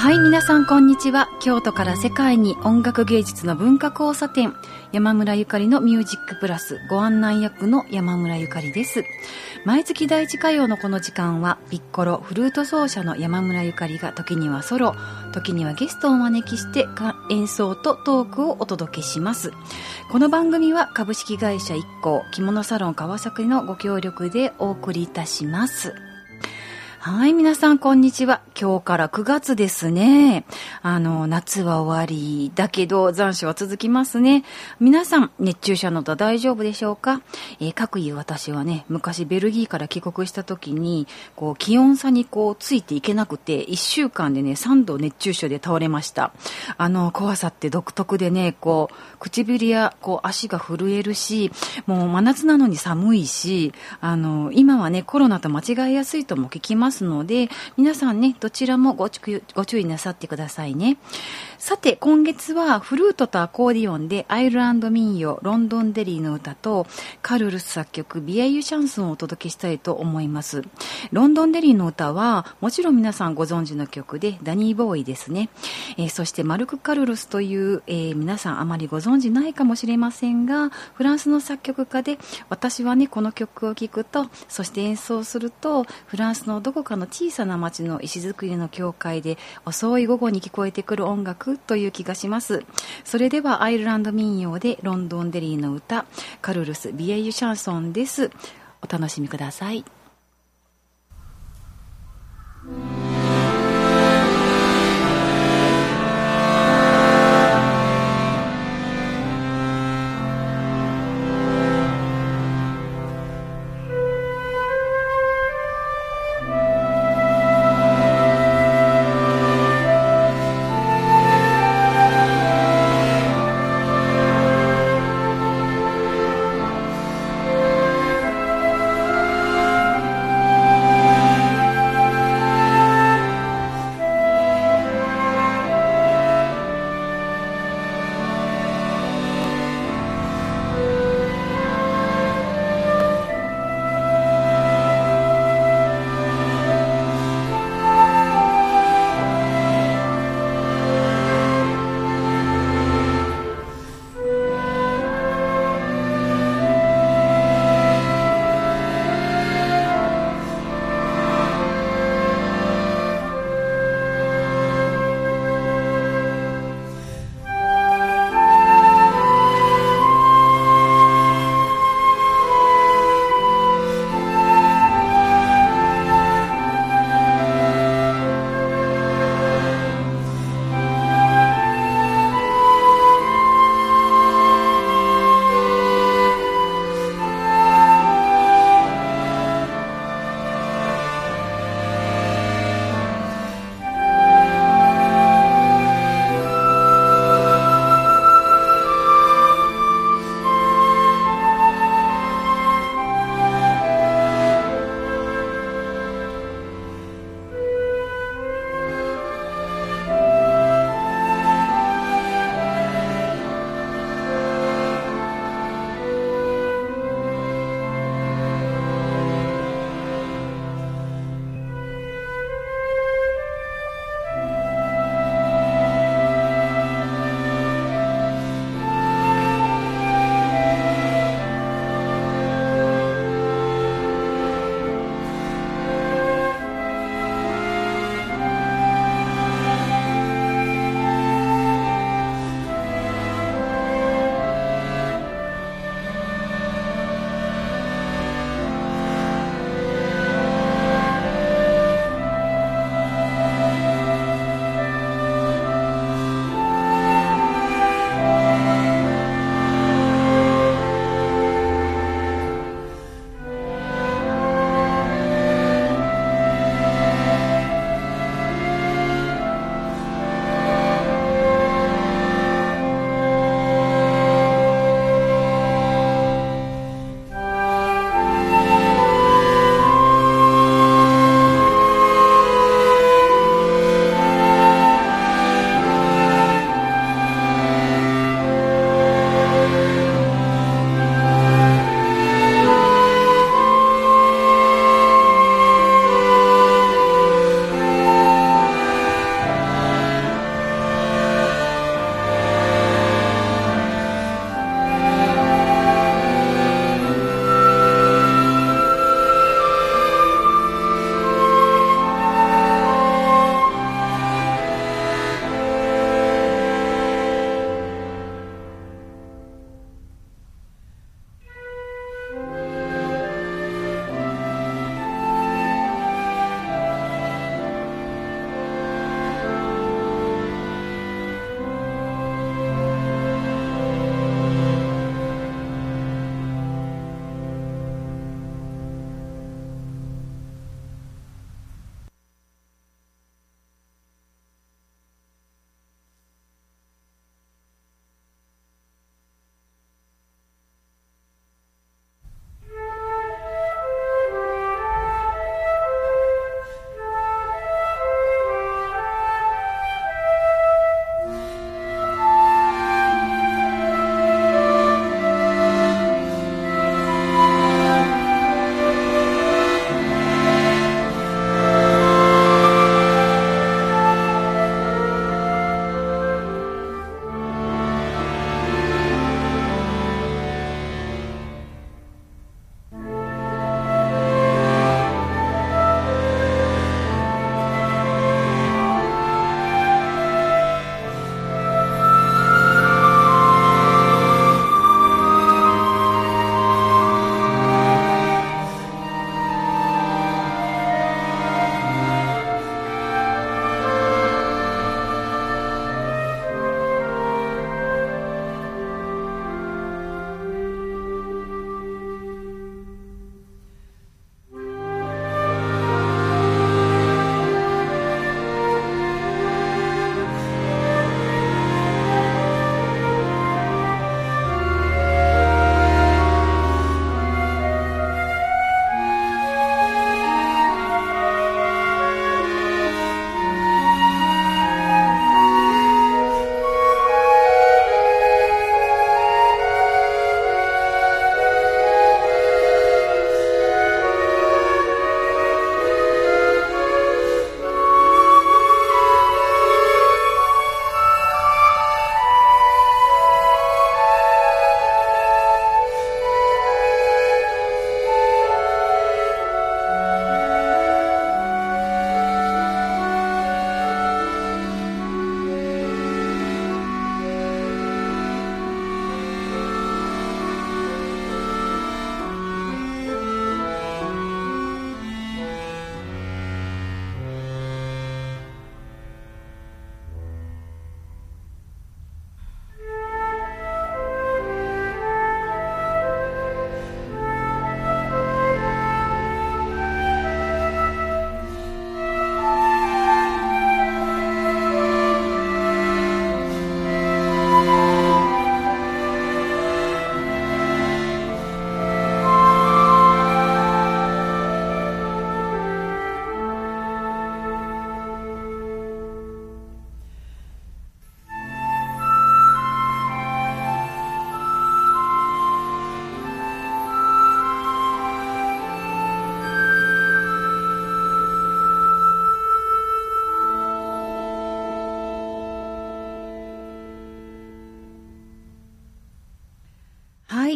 はい、皆さんこんにちは。京都から世界に音楽芸術の文化交差点、山村ゆかりのミュージックプラスご案内役の山村ゆかりです。毎月第一火曜のこの時間はピッコロフルート奏者の山村ゆかりが時にはソロ、時にはゲストをお招きして演奏とトークをお届けします。この番組は株式会社IKKO着物サロン川崎のご協力でお送りいたします。はい、皆さんこんにちは。今日から9月ですね。夏は終わりだけど残暑は続きますね。皆さん熱中症など大丈夫でしょうか？各いう私はね、昔ベルギーから帰国した時に気温差についていけなくて1週間でね3度熱中症で倒れました。怖さって独特でね、唇や足が震えるし、もう真夏なのに寒いし、今はねコロナと間違いやすいとも聞きますので、皆さんねどちらもご注意なさってくださいね。さて今月はフルートとアコーディオンでアイルランド民謡ロンドンデリーの歌とカルルス作曲ビエイユシャンソンをお届けしたいと思います。ロンドンデリーの歌はもちろん皆さんご存知の曲でダニー・ボーイですね。そしてマルク・カルルスという、皆さんあまりご存知ないかもしれませんが、フランスの作曲家で、私はねこの曲を聴くと、そして演奏すると、フランスのどこかの小さな町の石造りの教会で遅い午後に聞こえてくる音楽という気がします。それではアイルランド民謡でロンドンデリーの歌、カルルスビエイユシャンソンです。お楽しみください。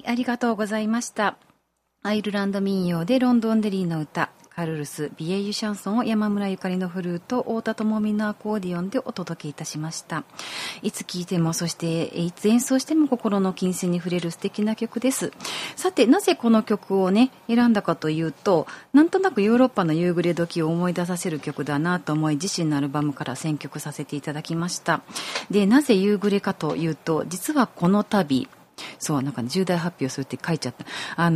ありがとうございました。アイルランド民謡でロンドンデリーの歌、カルルス・ビエイユシャンソンを山村ゆかりのフルート、太田智美のアコーディオンでお届けいたしました。いつ聴いても、そしていつ演奏しても心の琴線に触れる素敵な曲です。さて、なぜこの曲をね、選んだかというと、なんとなくヨーロッパの夕暮れ時を思い出させる曲だなと思い、自身のアルバムから選曲させていただきました。で、なぜ夕暮れかというと、実はこの度、そう、なんか、ね、重大発表するって書いちゃった。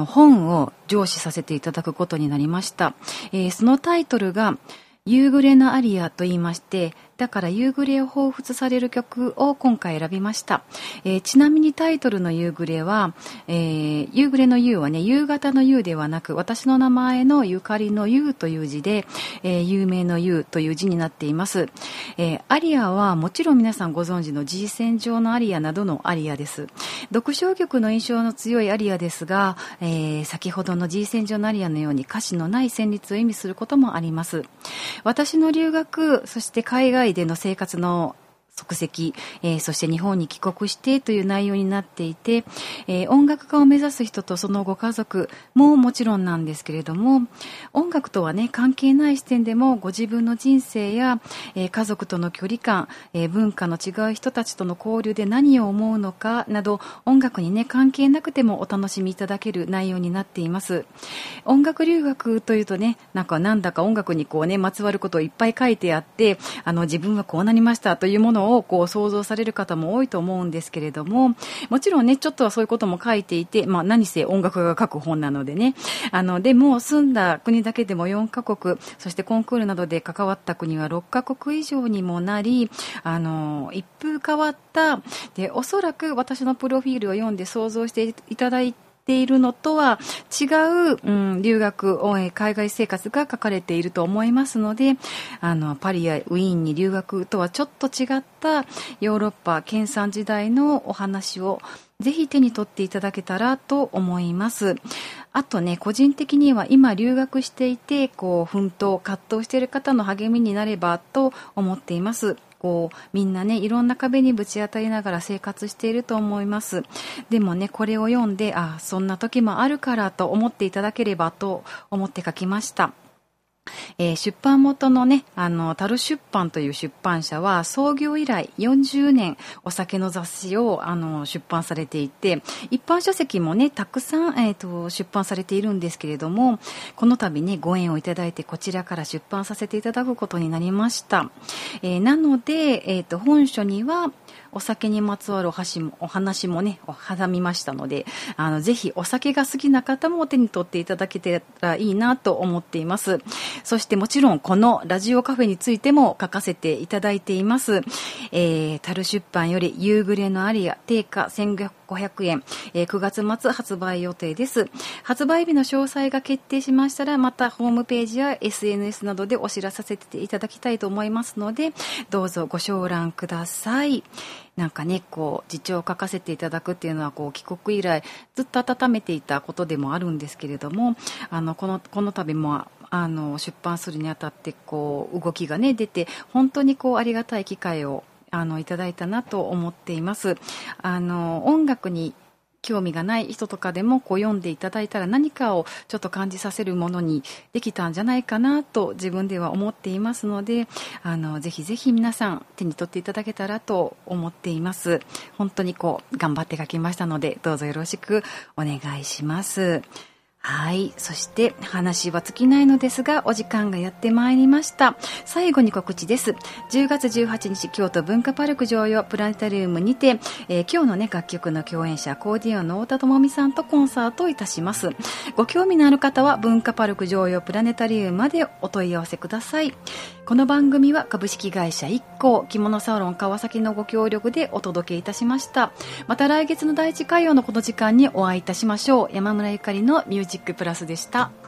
本を上梓させていただくことになりました。そのタイトルが、夕暮れのアリアと言いまして、だから夕暮れを彷彿される曲を今回選びました。ちなみにタイトルの夕暮れは、夕暮れの夕はね、夕方の夕ではなく、私の名前のゆかりの夕という字で、有名の夕という字になっています。アリアはもちろん皆さんご存知の G 線上のアリアなどのアリアです。読小曲の印象の強いアリアですが、先ほどの G 線上のアリアのように歌詞のない旋律を意味することもあります。私の留学、そして海外での生活の足跡、そして日本に帰国してという内容になっていて、音楽家を目指す人とそのご家族ももちろんなんですけれども、音楽とはね関係ない視点でもご自分の人生や、家族との距離感、文化の違う人たちとの交流で何を思うのかなど、音楽にね関係なくてもお楽しみいただける内容になっています。音楽留学というとね、なんだか音楽にこうねまつわることをいっぱい書いてあって、自分はこうなりましたというものをこう想像される方も多いと思うんですけれども、もちろんねちょっとはそういうことも書いていて、何せ音楽家が書く本なのでね、でも住んだ国だけでも4カ国、そしてコンクールなどで関わった国は6カ国以上にもなり、一風変わったで、おそらく私のプロフィールを読んで想像していただいているのとは違う、留学、海外生活が書かれていると思いますので、パリやウィーンに留学とはちょっと違ったヨーロッパ研鑽時代のお話をぜひ手に取っていただけたらと思います。あとね、個人的には今留学していて奮闘葛藤している方の励みになればと思っています。みんなねいろんな壁にぶち当たりながら生活していると思います。でもねこれを読んで、そんな時もあるからと思っていただければと思って書きました。出版元のね樽出版という出版社は創業以来40年お酒の雑誌を出版されていて、一般書籍もねたくさん、出版されているんですけれども、この度ねご縁をいただいてこちらから出版させていただくことになりました。なので、本書にはお酒にまつわるお話もね挟みましたので、ぜひお酒が好きな方も手に取っていただけたらいいなと思っています。そしてもちろんこのラジオカフェについても書かせていただいています。樽出版より夕暮れのアリア定価1500円、9月末発売予定です。発売日の詳細が決定しましたらまたホームページや SNS などでお知らせさせていただきたいと思いますので、どうぞご賞覧ください。なんかね自調を書かせていただくっていうのは帰国以来ずっと温めていたことでもあるんですけれども、この度も出版するにあたって動きがね出て、本当にありがたい機会をいただいたなと思っています。音楽に興味がない人とかでも読んでいただいたら何かをちょっと感じさせるものにできたんじゃないかなと自分では思っていますので、ぜひぜひ皆さん手に取っていただけたらと思っています。本当に頑張って書きましたので、どうぞよろしくお願いします。はい。そして話は尽きないのですが、お時間がやってまいりました。最後に告知です。10月18日、京都文化パルク常用プラネタリウムにて、今日のね、楽曲の共演者、アコーディオンの太田智美さんとコンサートをいたします。ご興味のある方は、文化パルク常用プラネタリウムまでお問い合わせください。この番組は株式会社IKKO着物サロン川崎のご協力でお届けいたしました。また来月の第1火曜のこの時間にお会いいたしましょう。山村ゆかりのミュージックプラスでした。